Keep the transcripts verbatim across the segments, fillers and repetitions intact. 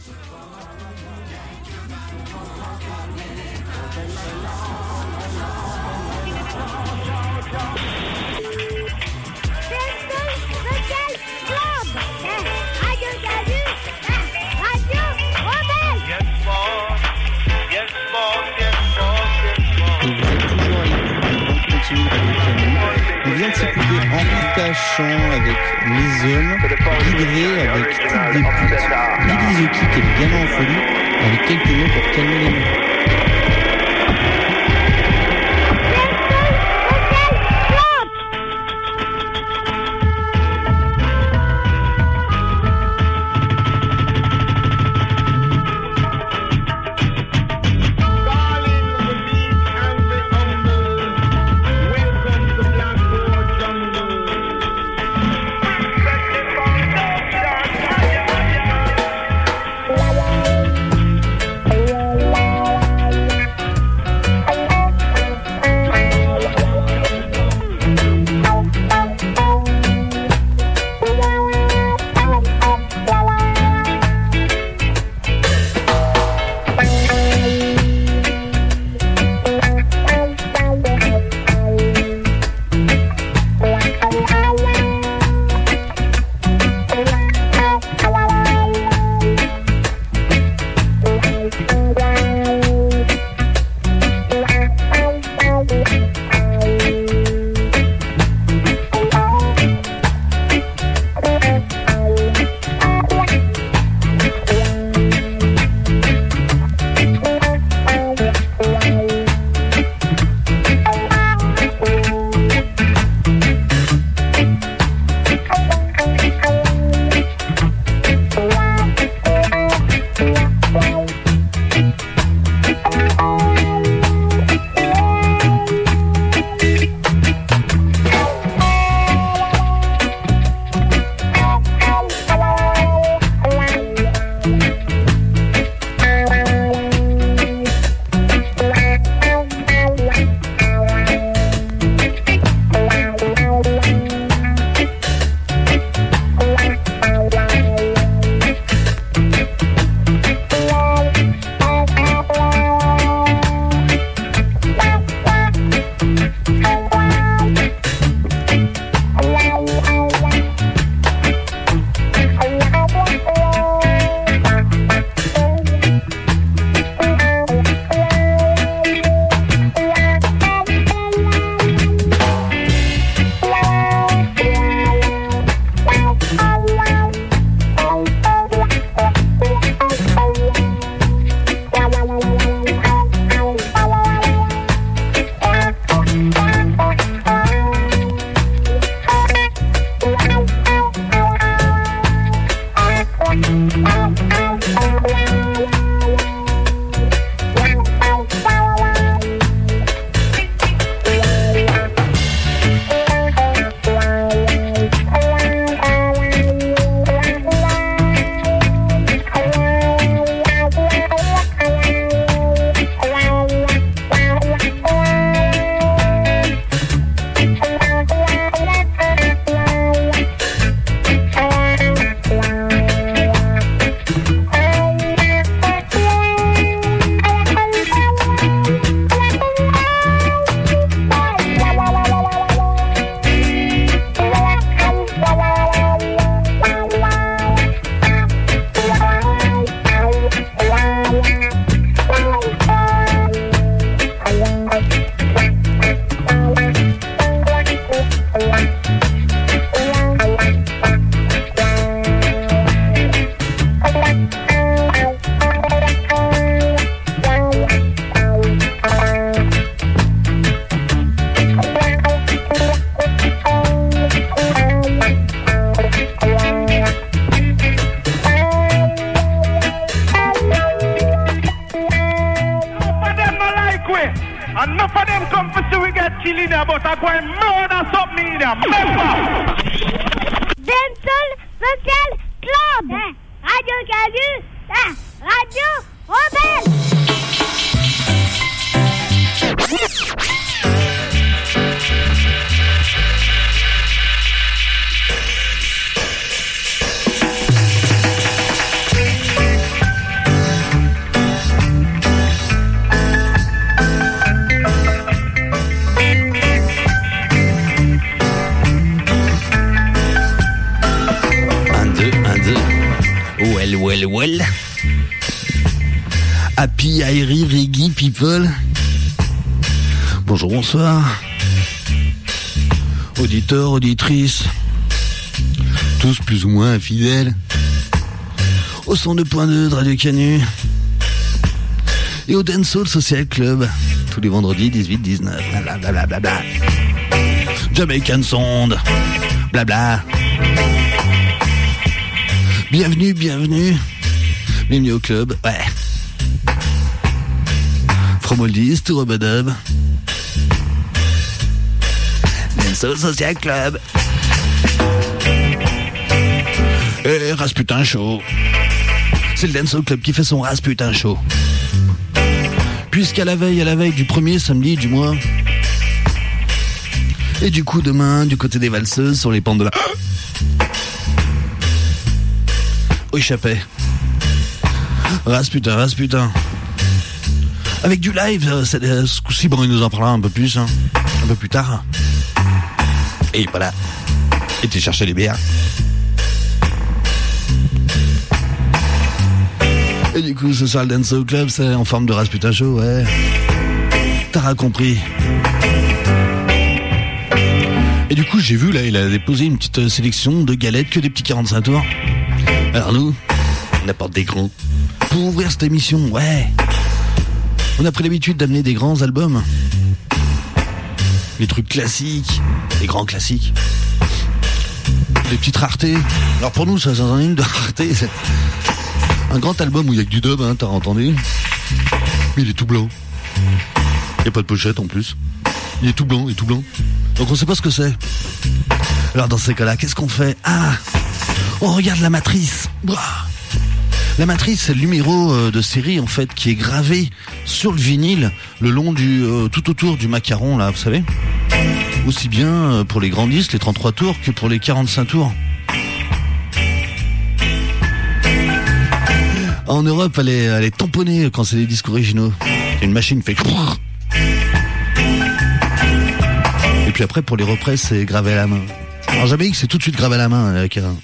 On vient de s'écouter Henri Tachant avec Les Hommes, Guidré avec Toutes des putes, Billy the Kick est bien en folie avec quelques mots pour calmer les mains. Enough of them come to see we get killing there, but I go and murder something in there. Remember! Dancehall Social Club, Radio Calu, Radio Rebelle. well, well, well. Happy, airy, reggae, people. Bonjour, bonsoir. Auditeurs, auditrices. Tous plus ou moins fidèles. Au cent deux point deux de Radio Canu. Et au Dancehall Social Club. Tous les vendredis, dix-huit dix-neuf. Blablabla. Bla, bla, bla. Jamaican Sound. Blabla. Bienvenue, bienvenue. Bienvenue au club. Ouais. From Oldies to Rubadub. Dancehall Social Club. Et Rasputin Show. C'est le Dancehall Club qui fait son Rasputin Show. Puisqu'à la veille, à la veille du premier samedi du mois. Et du coup, demain, du côté des valseuses, sur les pentes de la... Au échappé. Rasputin, Rasputin. Avec du live, ce coup-ci, bon, il nous en parlera un peu plus, hein, un peu plus tard. Et voilà. Et tu cherchais les bières. Et du coup, ce soir, le Dancehall Club, c'est en forme de Rasputin Show, ouais. T'auras compris. Et du coup, j'ai vu, là, il a déposé une petite sélection de galettes, que des petits quarante-cinq tours. Alors nous, on apporte des grands. Pour ouvrir cette émission, ouais. On a pris l'habitude d'amener des grands albums. Les trucs classiques, les grands classiques. Des petites raretés. Alors pour nous, ça, ça en est une de rareté. C'est un grand album où il y a que du dub, hein, t'as entendu. Mais il est tout blanc. Il n'y a pas de pochette en plus. Il est tout blanc, il est tout blanc. Donc on sait pas ce que c'est. Alors dans ces cas-là, qu'est-ce qu'on fait? Ah, on regarde la matrice. Bouah. La matrice, c'est le numéro de série en fait qui est gravé sur le vinyle le long du euh, tout autour du macaron là, vous savez. Aussi bien pour les grands disques, les trente-trois tours, que pour les quarante-cinq tours. En Europe, elle est, elle est tamponnée quand c'est des disques originaux. Une machine fait. Et puis après, pour les represses, c'est gravé à la main. En Jamaïque, c'est tout de suite gravé à la main avec un.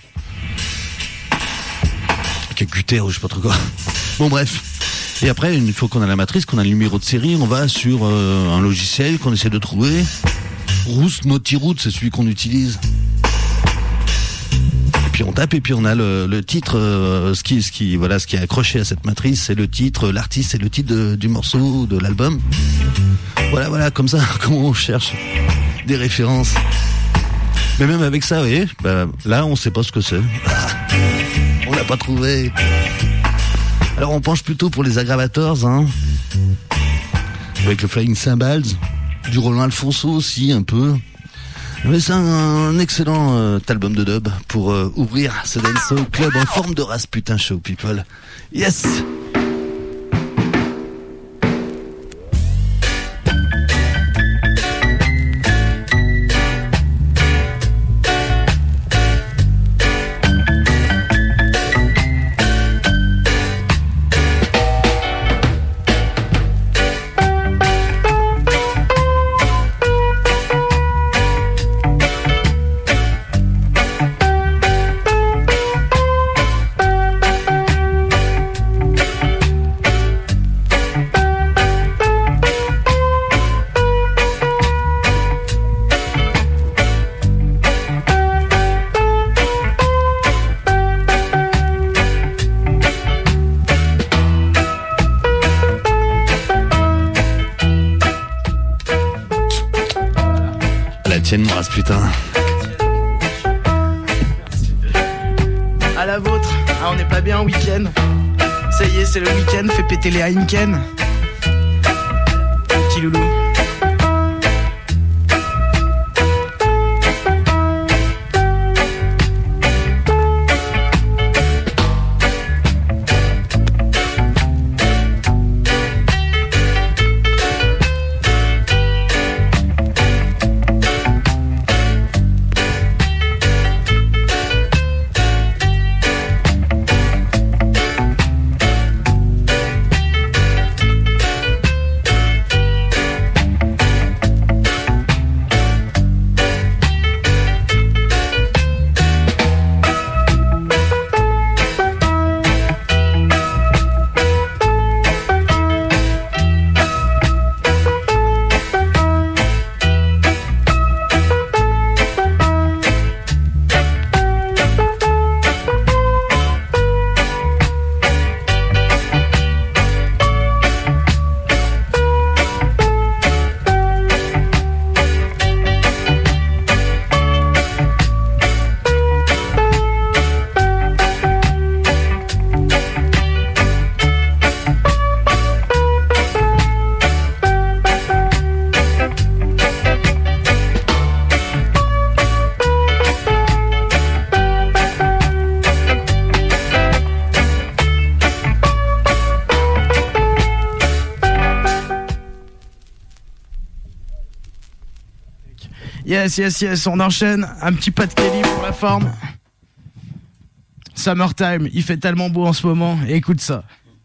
Avec un cutter ou je sais pas trop quoi. Bon, bref. Et après, une fois qu'on a la matrice, qu'on a le numéro de série, on va sur euh, un logiciel qu'on essaie de trouver. Roost Multiroute, c'est celui qu'on utilise. Et puis on tape et puis on a le, le titre, euh, ce qui, ce qui, voilà, ce qui est accroché à cette matrice, c'est le titre, l'artiste, c'est le titre de, du morceau, de l'album. Voilà, voilà, comme ça, comment on cherche des références. Mais même avec ça, vous voyez, bah, là, on sait pas ce que c'est. On l'a pas trouvé. Alors on penche plutôt pour les aggravators, hein. Avec le Flying Cymbals, du Roland Alfonso aussi, un peu. Mais c'est un, un excellent euh, album de dub pour euh, ouvrir ce Dancehall Club en forme de Rasputin Show, people. Yes! Putain. À la vôtre. Ah, on n'est pas bien en week-end. Ça y est, c'est le week-end. Fais péter les Heineken. Petit loulou. Yes, yes, yes, on enchaîne. Un petit pas de Kelly pour la forme. Summertime, il fait tellement beau en ce moment. Écoute ça.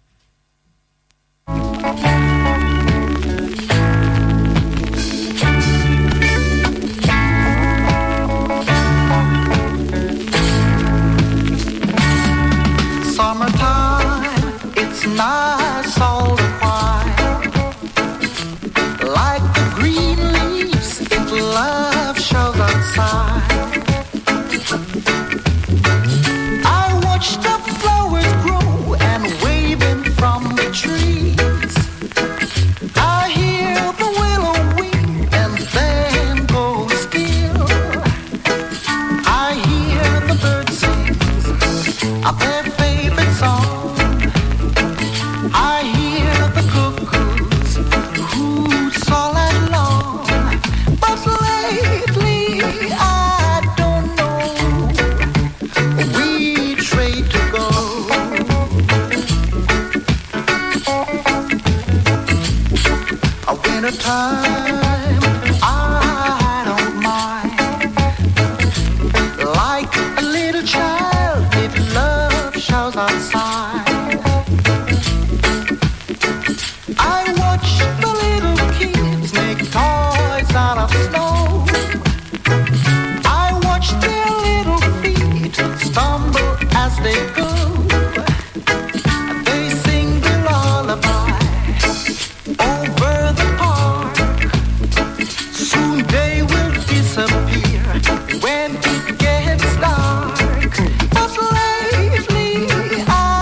Summertime, it's nice all the while. Like the green leaves, it love shows outside. I watch the flowers grow and waving from the trees. I hear the willow weep and then go still. I hear the birds sing up their favorite song. I hear the cuckoos hoot all night long. But lately I don't know which way to go. A winter time I don't mind. Like a little child with love shows outside. I watch the little kids make toys out of snow. I watch their little feet stumble as they go. They sing their lullaby over the park. Soon they will disappear when it gets dark. But lately I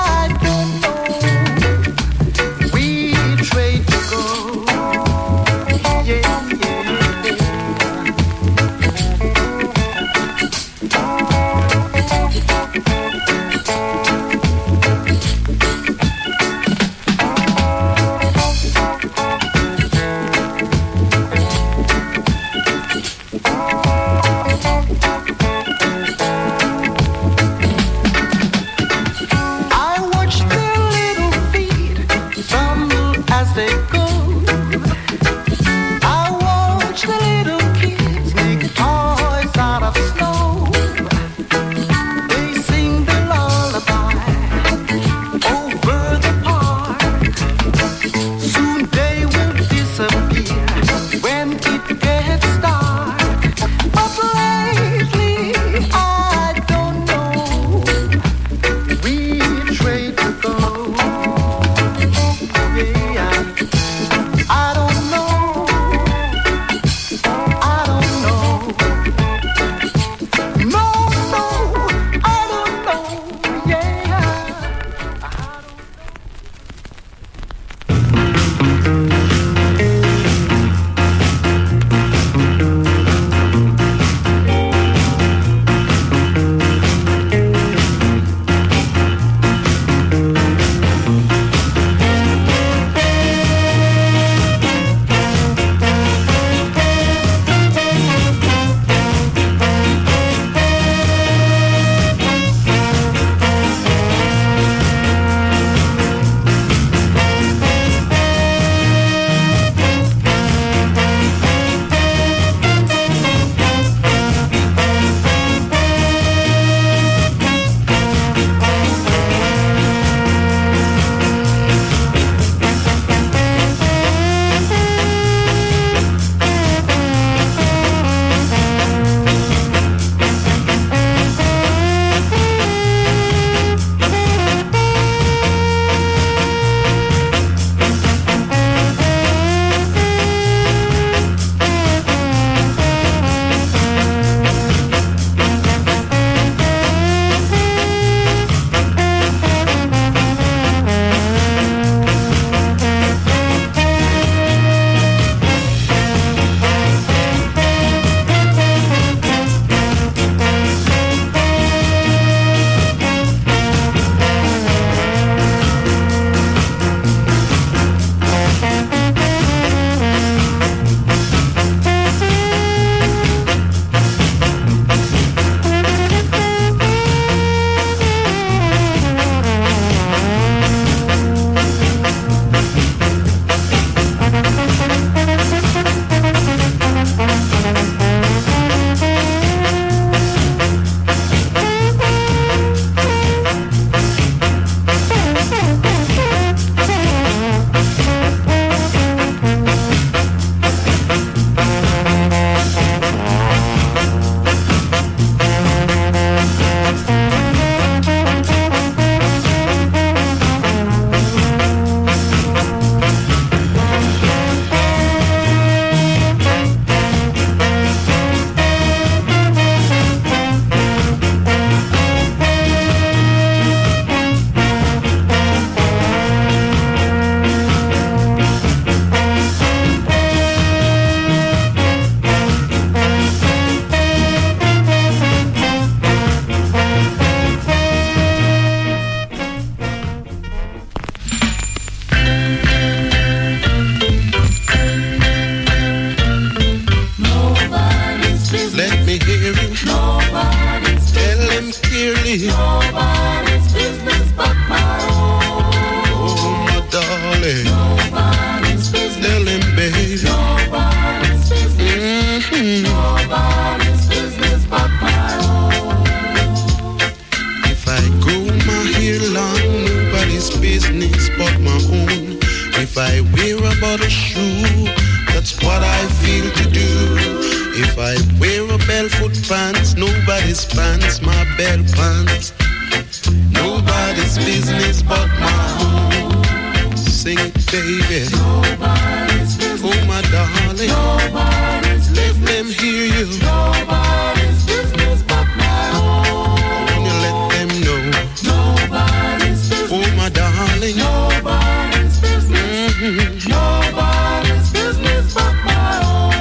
but a shoe. That's what I feel to do. If I wear a barefoot pants, nobody's pants, my bell pants. Nobody's business but my own. Sing it, baby. Nobody's business. Oh, my darling. Nobody's business. Let them hear you. Nobody's business but my own. When you let them know. Nobody's business. Oh, my darling. Nobody's business. Mm-hmm. Nobody's business but my own.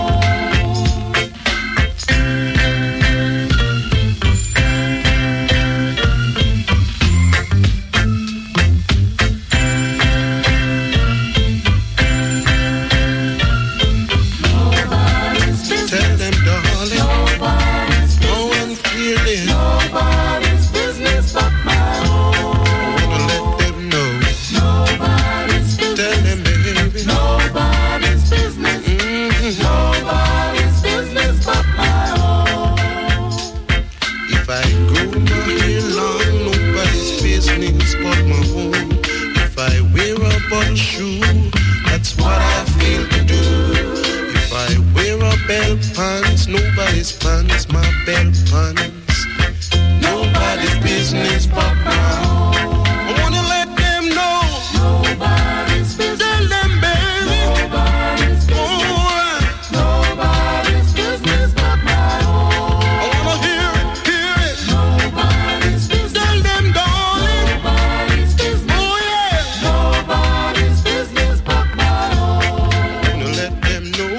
Pants, nobody's pants, my belt pants. Nobody's business but my own. I wanna let them know. Nobody's business. Tell them, baby. Nobody's business. Oh, nobody's business but my own. I wanna hear it, hear it. Nobody's business. Tell them, darling. Nobody's business. Oh, yeah. Nobody's business but my own. I wanna let them know.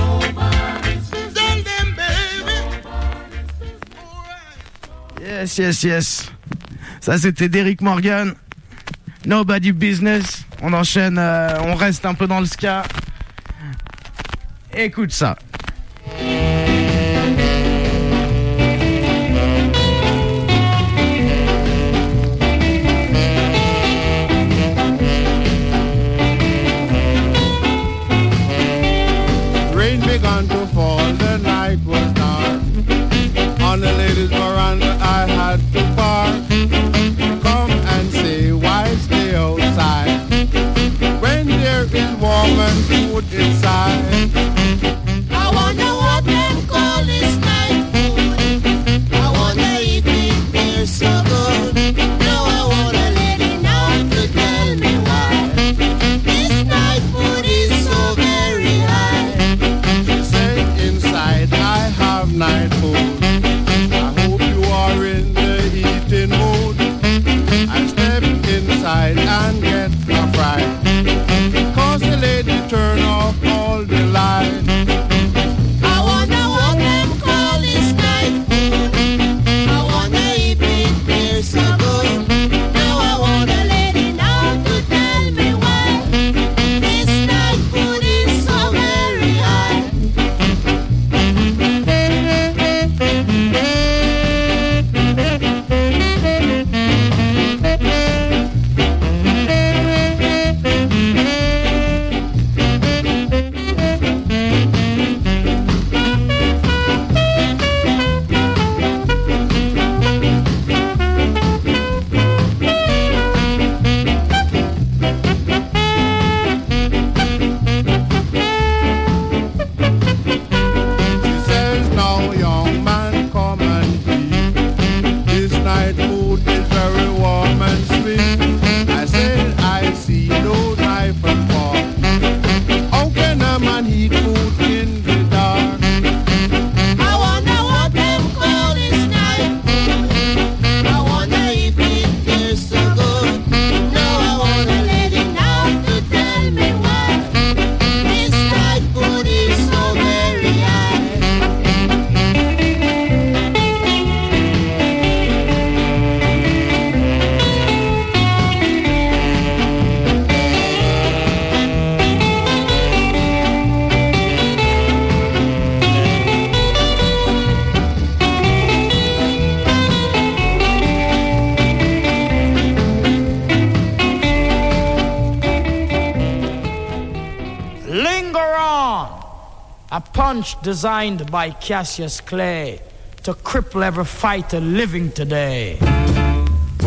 Yes, yes, yes. Ça, c'était Derrick Morgan. Nobody Business. On enchaîne, euh, on reste un peu dans le ska. Écoute ça. Rain began to fall, the night was dark. On the ladies' veranda I had to park. Come and say why stay outside when there is warm and food inside. I wonder what them call this night food. I wonder if it feels so good. Now I wanna let it know to tell me why this night food is so very high. She said inside I have night food. In the eating mood, I step inside and get a fright, cause the lady turn off all the lights. I wonder what them call this night food. I wonder if it feels so good. Now I wanna let it know to tell me why this night food is so very high. A punch designed by Cassius Clay to cripple every fighter living today. I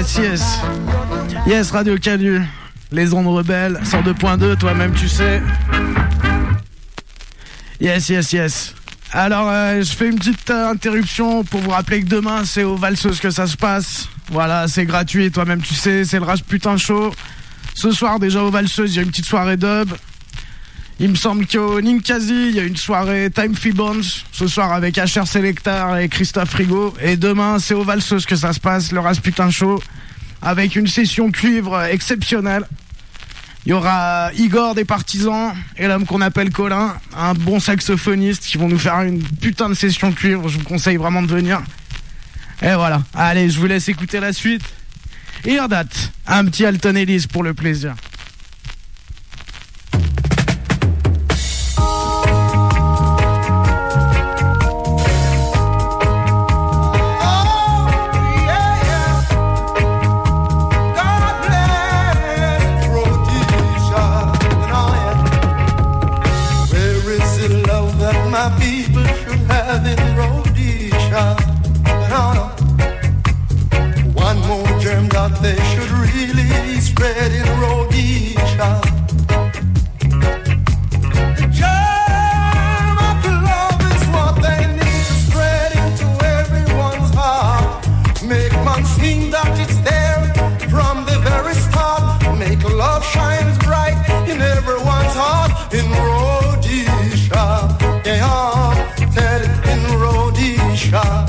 yes, yes. Yes, Radio Canu. Les ondes rebelles, cent deux point deux, toi-même tu sais. Yes, yes, yes. Alors, euh, je fais une petite euh, interruption pour vous rappeler que demain, c'est au Valseuse que ça se passe. Voilà, c'est gratuit, toi-même tu sais, c'est le Rage Putain Show. Ce soir, déjà au Valseuse, il y a une petite soirée dub. Il me semble qu'au Ninkasi, il y a une soirée Time Bones ce soir avec H R Selectar et Christophe Rigaud. Et demain, c'est au Valseuse que ça se passe, le Rasputin Show, avec une session cuivre exceptionnelle. Il y aura Igor des Partisans et l'homme qu'on appelle Colin, un bon saxophoniste, qui vont nous faire une putain de session cuivre. Je vous conseille vraiment de venir. Et voilà. Allez, je vous laisse écouter la suite. Et en date, un petit Alton Ellis pour le plaisir. They should really spread in Rhodesia. The germ of love is what they need to spread into everyone's heart. Make man think that it's there from the very start. Make love shine bright in everyone's heart. In Rhodesia, yeah, said in Rhodesia.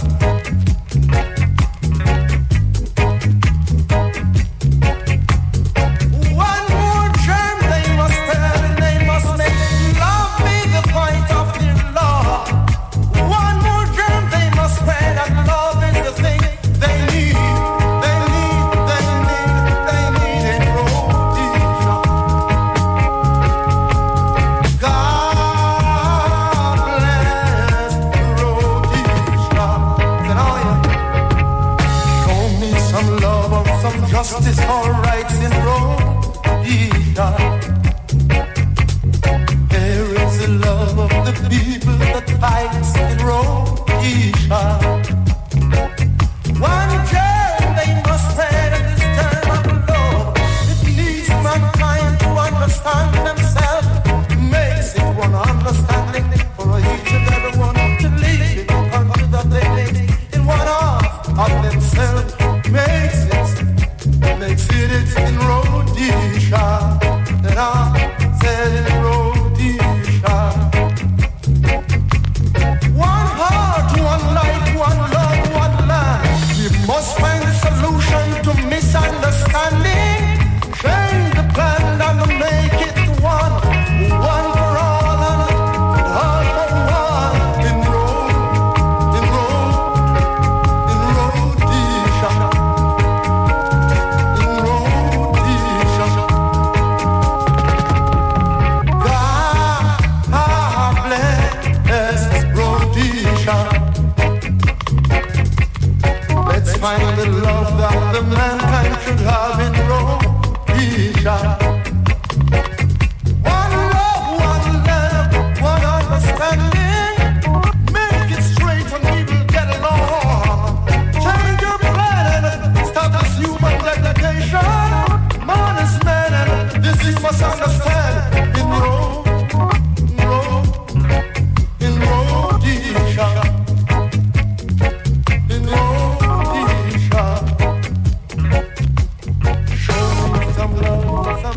Justice for rights in Rhodesia. There is the love of the people that fights in Rhodesia. One germ they must spread in this term of love. It needs mankind to understand themselves. Makes it one understanding for each and every one to live in a country that they live in one half of themselves. Makes it Makes it it's in Rhodesia that I said in Rhodesia. One heart, one life, one love, one land. We must find a solution to misunderstanding. Change the plan and make it one, one for all and all for one. In Rhode, in Rhode, in Rhodesia. Let's find the love that the mankind should have in Rhodesia. One love, one love, one understanding. Make it straight and we will get along. Change your planet, stop this human degradation. Man is man and this is must understand. In Rome, in Rome, in Rhodesia. In Rhodesia. Show me some love, some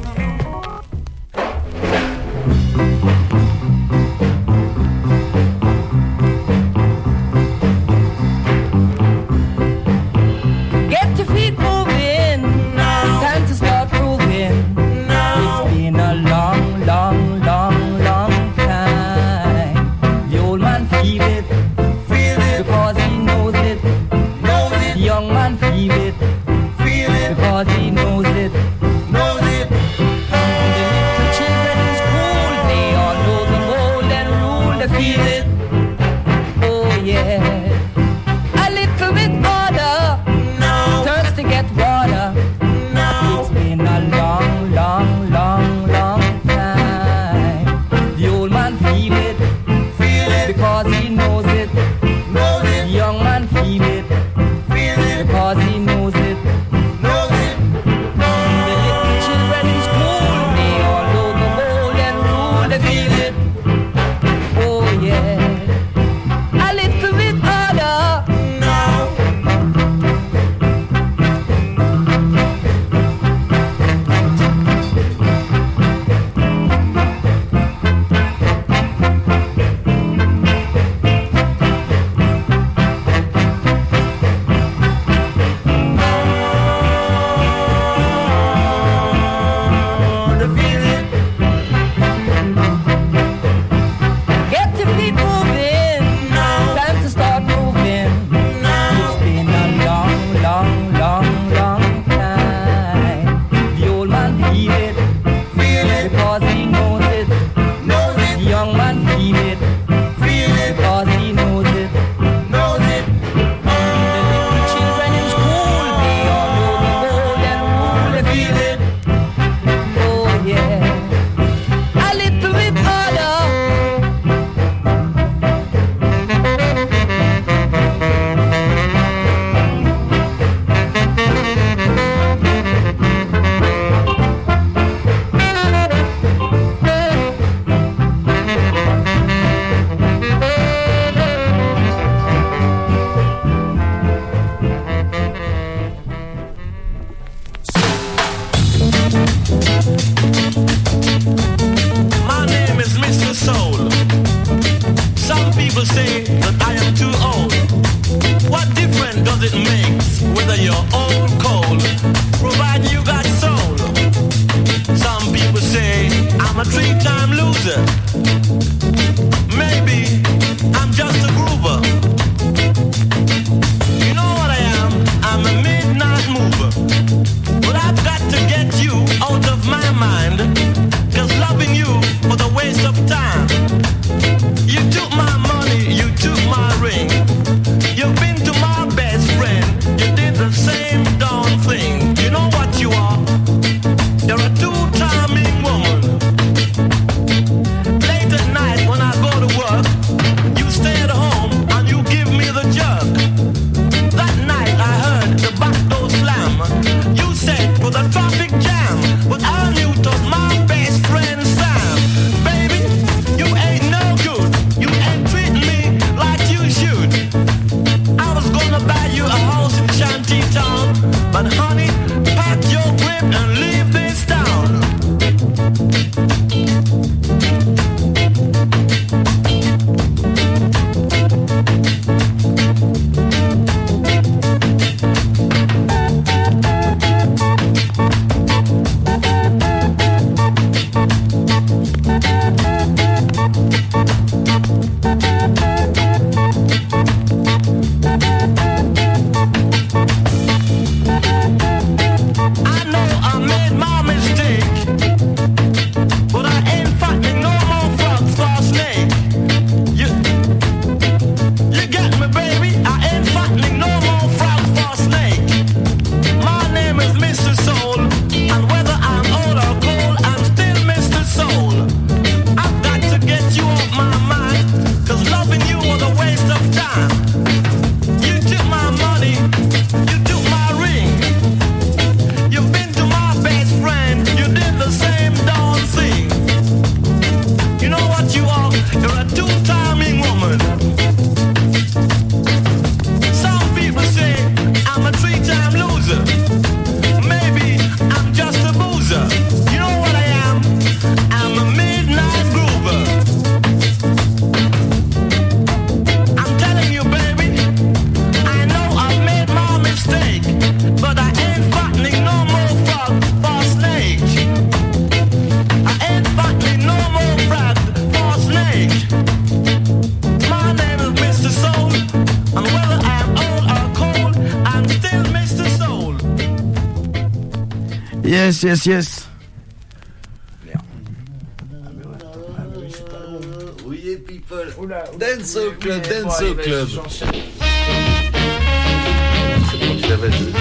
Get your feet moving now. Time to start proving now. It's been a long, long, say I'm a three-time loser. Maybe I'm just a groover. You know what I am? I'm a midnight mover. But I've got to get you out of my mind. Cause loving you was a waste of time. You took my money, you took my ring. You've been to my best friend. You did the same darn thing. You know what you are? You're a two-timing woman. Late at night when I go to work, you stay at home and you give me the jerk. That night I heard the back door slam. You said for the traffic jam, but I knew it was my best friend Sam. Baby, you ain't no good. You ain't treating me like you should. I was gonna buy you a house in Shanty Town, but honey, pack your grip and leave this town. I know I made my mistake, but I ain't fighting no more frogs for snake. You, you get me, baby? I ain't fighting no more frogs for snake. My name is Mister Soul, and whether I'm old or cold, I'm still Mister Soul. I've got to get you off my mind, cause loving you was a waste of time. You took my money, you took my ring. You've been to my best friend, you did the same darn thing. You know what you are? You're a two-timing woman. Some people say I'm a three-time loser. Maybe I'm just a boozer. You know what I am? I'm a midnight groover. I'm telling you, baby, I know I made my mistake, but I ain't fighting no more frog for snake. I ain't fighting no more frog for snake. My name is Mister Soul, and whether I'm old or cold, I'm still Mister Soul. Yes, yes, yes. Oui, people. Dance au club, dance au club. C'est bon, tu l'avais dit.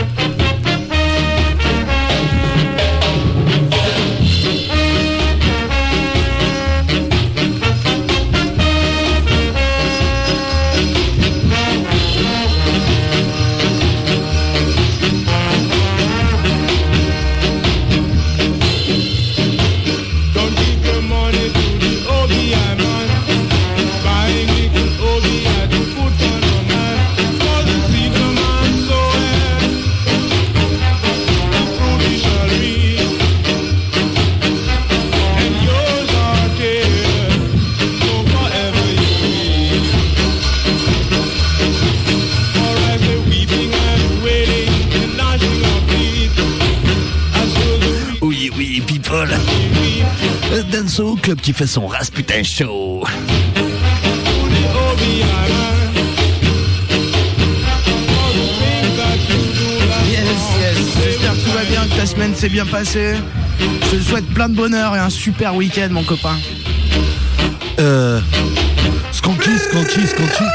Don't give your money to the O B I man. Buying nickel O B I to put on a man. For the seed the man soweth, the fruit he shall reap. And yours are dead, so forever you reap. For as the weeping and wailing and gnashing of teeth, as will the weak Oui, oui, people. Le Dance au club qui fait son Rasputin show. to the O B I man. For the things that you do last Yes, yes. J'espère que tout va bien, que ta semaine s'est bien passée. Je te souhaite plein de bonheur et un super week-end, mon copain. Euh. Skanky, Skanky, Skanky.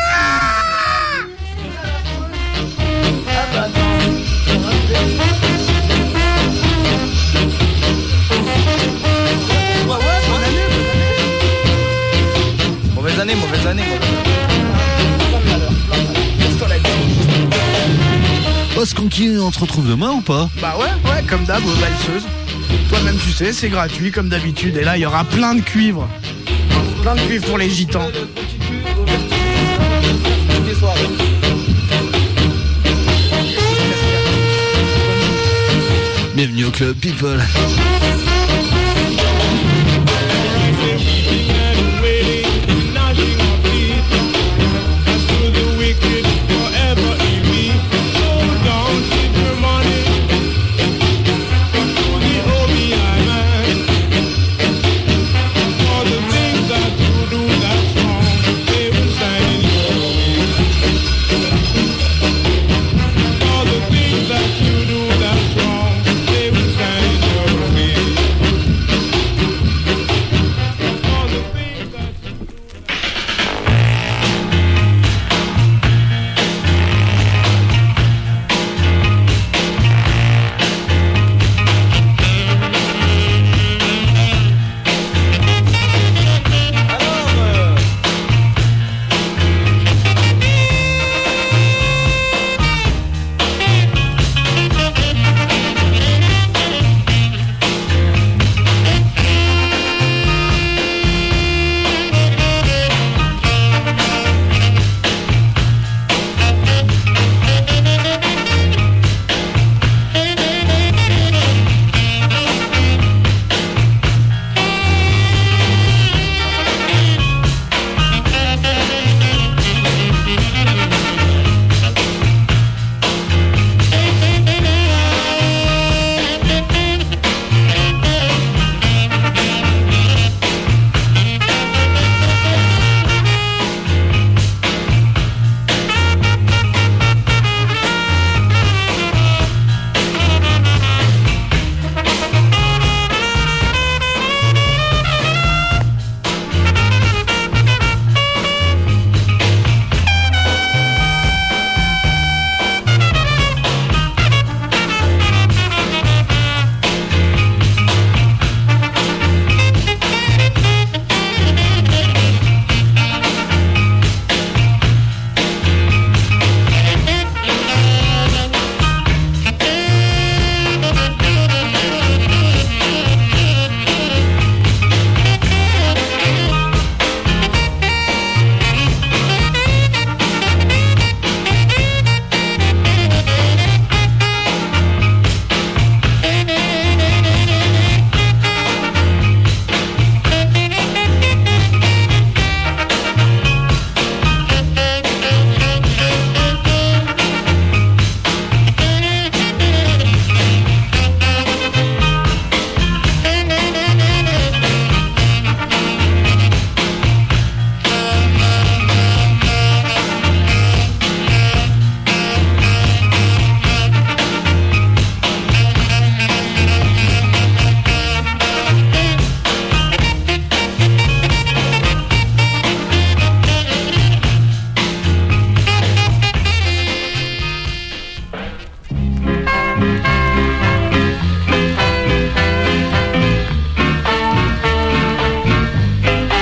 Mauvaise année, mauvaise année. Oh, Skanky, on se retrouve demain ou pas? Bah ouais, ouais, comme d'hab, aux valseuses. Toi-même, tu sais, c'est gratuit, comme d'habitude. Et là, il y aura plein de cuivres. Plein de cuivres pour les gitans. Bienvenue au club, people. Don't give your money to the O B I man.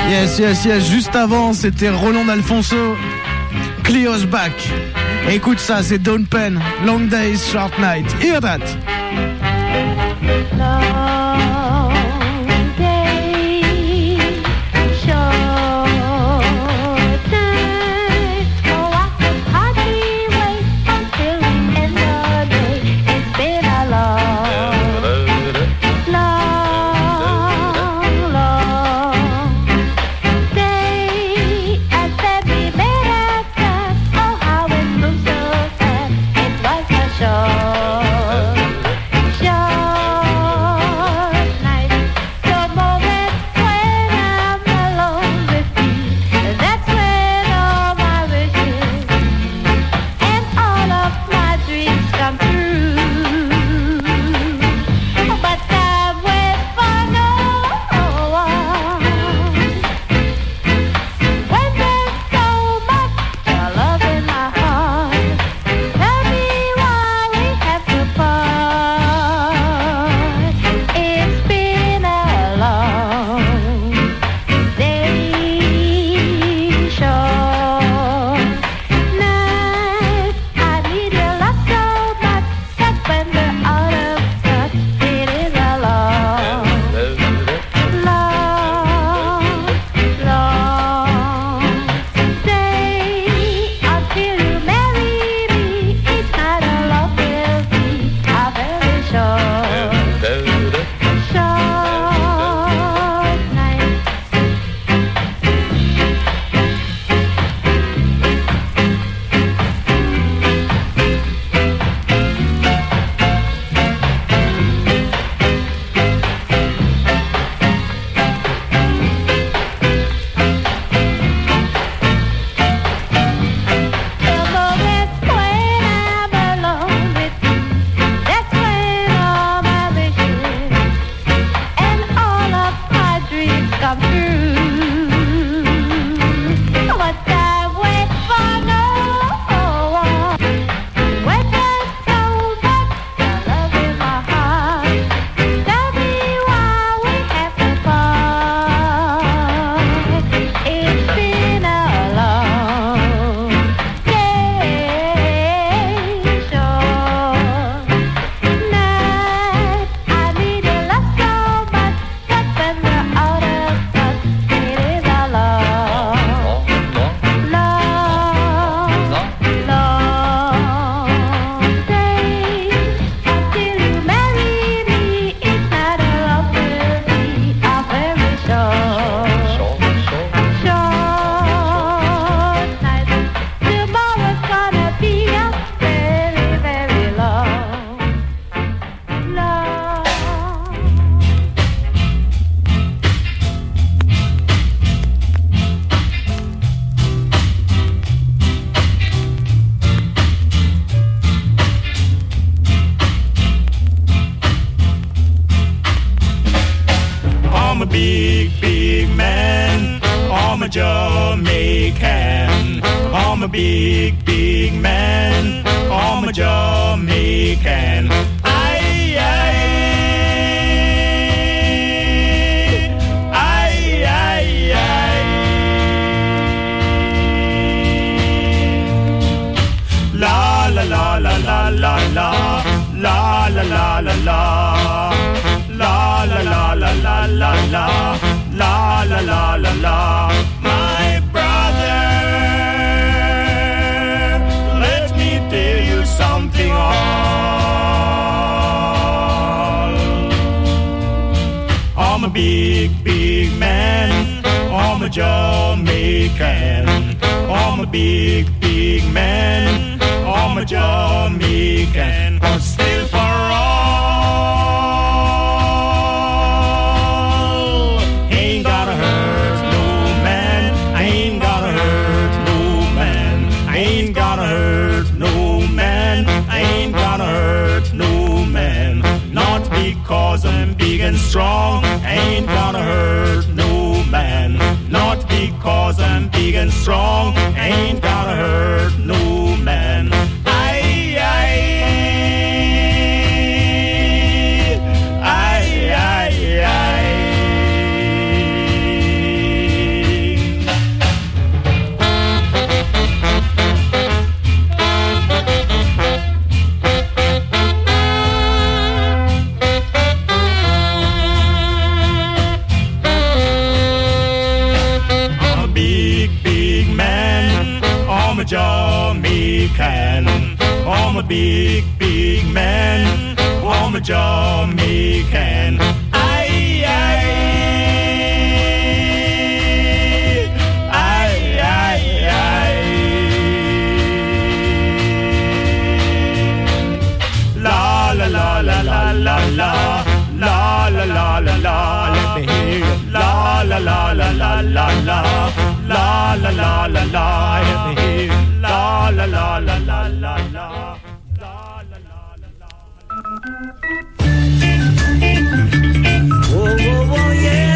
Yes, yes, yes. Juste avant, c'était Roland Alfonso. Cleo's back. Écoute ça, c'est Dawn Penn. Long Days, Short Night. Hear that. Jamaican. I'm a big, big man. I'm a Jamaican. Aye, aye. Aye, aye, aye. La, la, la, la, la, la, la. La, la, la, la, la. La, la, la, la, la, la, la. La, la, la, la, la. My brother, let me tell you something all. I'm a big, big man. I'm a Jamaican. I'm a big, big man. I'm a Jamaican. But still for all. Because I'm big and strong, I ain't gonna hurt no man. Not because I'm big and strong, I ain't gonna hurt no man. Aye, aye, aye, aye, aye. big, big man. I'm a Jamaican. I'm a big, big man. I'm a Jamaican. Aye, aye. Aye, aye, aye. La la la la la la la. La la la la la, let me hear you. La la la la la la la. La la la la la, let me hear you. La la la la la la la. Whoa, whoa, whoa, yeah.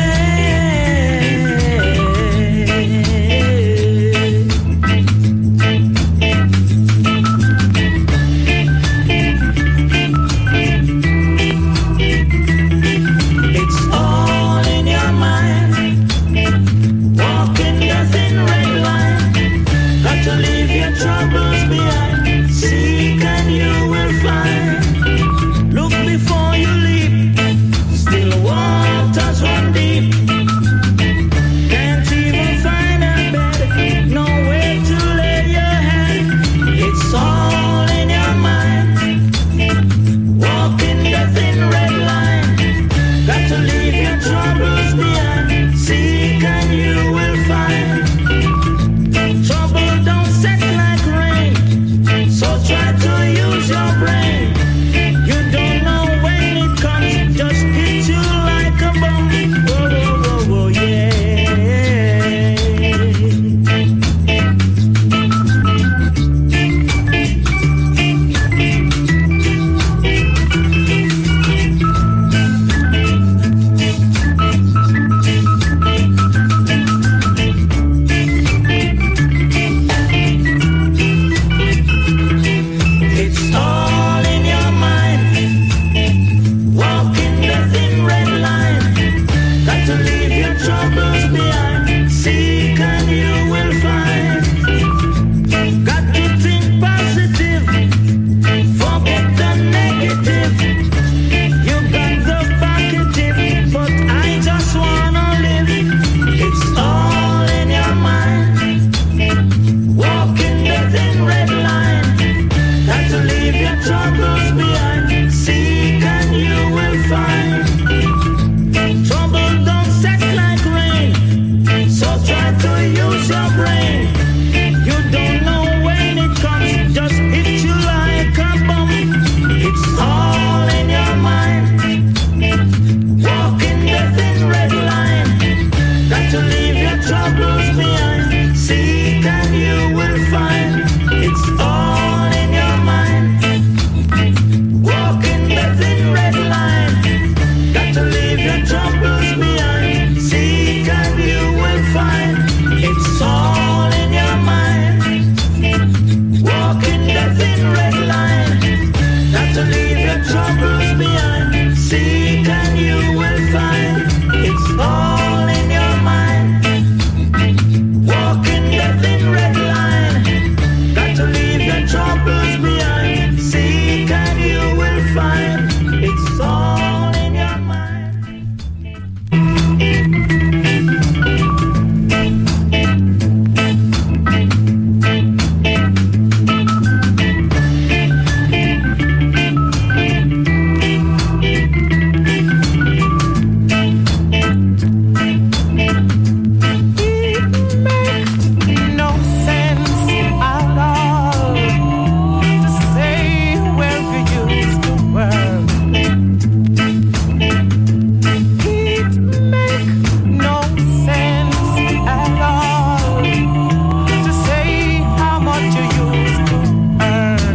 It's all in your mind. Walking the thin red line. Got to leave your troubles behind. Seek and you will find. Look before you leap. Still waters run deep. Can't even find a bed. Nowhere to lay your head. It's all in your mind. Walking the thin red line. Got to leave your troubles behind. Seek and you will find. Trouble don't set like rain. So try to use your brain. You don't know when it comes, just hit you like a bomb. Whoa, whoa, whoa, whoa, yeah. It's all in your mind. Walking the thin red line. Got to leave your troubles behind. Seek and you will find. Got to think positive. Forget the negative. You got the positive, but I just wanna live. It's all in your mind. Walking the thin red line. Got to leave your troubles behind. Seek and you will find. Trouble don't set like rain. So try to use your brain. You don't know when it comes, just hit you like a bomb. It's all in your mind. Walking the thin red line. Got to leave your troubles behind. Seek and you will find. It's all in your mind. Walking the thin red line. Got to leave your troubles behind. Seek and you will find. It's all in your mind. Walking the thin red line. Got to leave your troubles behind. Seek and you will find. It's all in your mind. Walking the thin red line. Got to leave your troubles behind. Seek and you will find. It's all in your mind. No sense at all to say where we used to work. It make no sense at all to say how much you used to earn.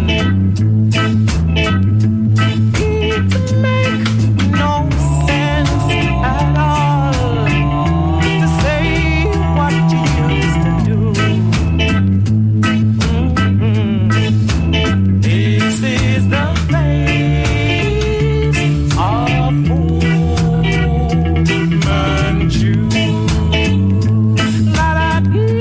It make no sense at all to say what you used to do. Mhm. This is the face of Fu Manchu. La la.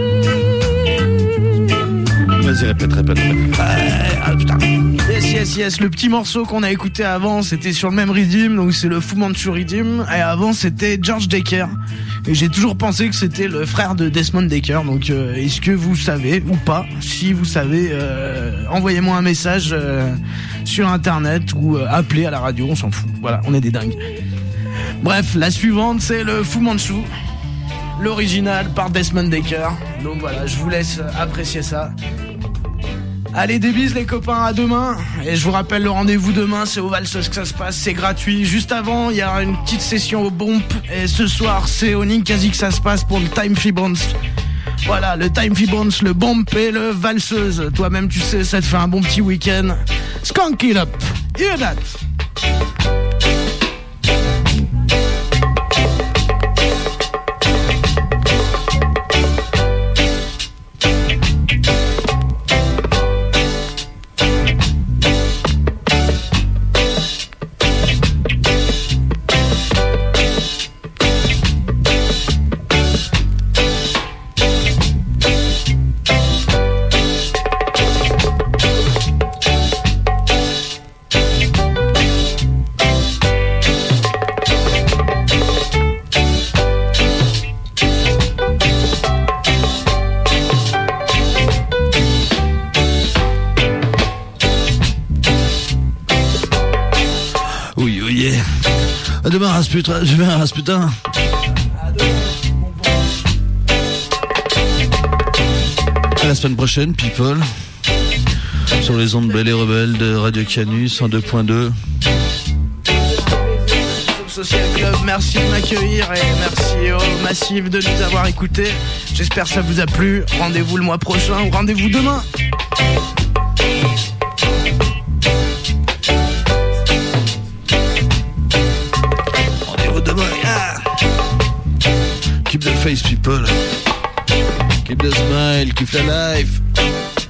Vas-y, répète, répète, répète. Ah, ah, putain. Yes, yes, yes. Le petit morceau qu'on a écouté avant, c'était sur le même rhythm, donc c'est le Fu Manchu Rhythm. Et avant, c'était George Decker. Et j'ai toujours pensé que c'était le frère de Desmond Dekker. Donc euh, est-ce que vous savez ou pas? Si vous savez, euh, envoyez-moi un message euh, sur internet ou euh, appelez à la radio, on s'en fout. Voilà, on est des dingues. Bref, la suivante c'est le Fu Manchu, l'original par Desmond Dekker. Donc voilà, je vous laisse apprécier ça. Allez, des bises les copains, à demain. Et je vous rappelle le rendez-vous demain, c'est au Valseuse que ça se passe, c'est gratuit. Juste avant, il y a une petite session au Bomp. Et ce soir, c'est au Ninkasi que ça se passe pour le Time Fibons. Voilà, le Time Fibons, le Bomp et le Valseuse. Toi-même, tu sais, ça te fait un bon petit week-end. Skunk it up. Hear that. À demain, Rasputin. Demain, Rasputin. À la semaine prochaine, people. Sur les ondes Belles et Rebelles de Radio Canus cent deux point deux. Social Club, merci de m'accueillir et merci au Massif de nous avoir écoutés. J'espère que ça vous a plu. Rendez-vous le mois prochain ou rendez-vous demain. Keep the face, people. Keep the smile, keep the life.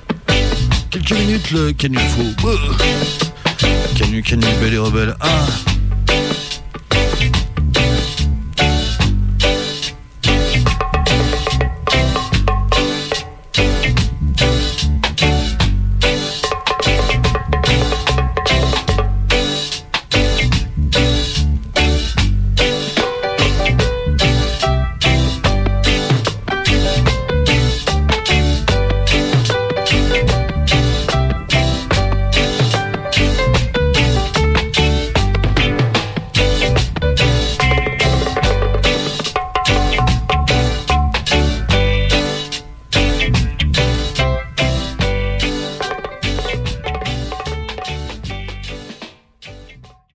Quelques minutes, le Canu faut. Canu, Canu, Belle et Rebelle. Ah.